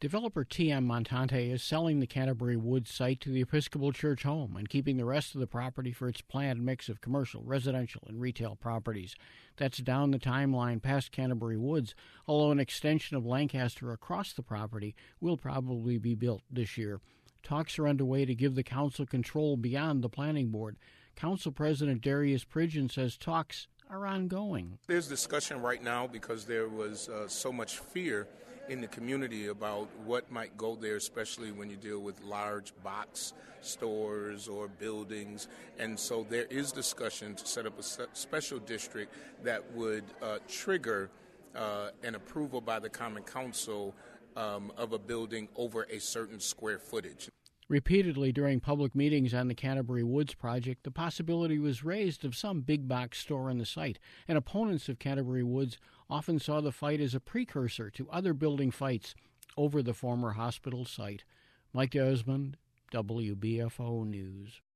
Developer T.M. Montante is selling the Canterbury Woods site to the Episcopal Church home and keeping the rest of the property for its planned mix of commercial, residential, and retail properties. That's down the timeline past Canterbury Woods, although an extension of Lancaster across the property will probably be built this year. Talks are underway to give the council control beyond the planning board. Council President Darius Pridgeon says talks are ongoing. There's discussion right now because there was so much fear in the community about what might go there, especially when you deal with large box stores or buildings. And so there is discussion to set up a special district that would trigger an approval by the Common Council of a building over a certain square footage. Repeatedly during public meetings on the Canterbury Woods project, the possibility was raised of some big box store on the site, and opponents of Canterbury Woods often saw the fight as a precursor to other building fights over the former hospital site. Mike Desmond, WBFO News.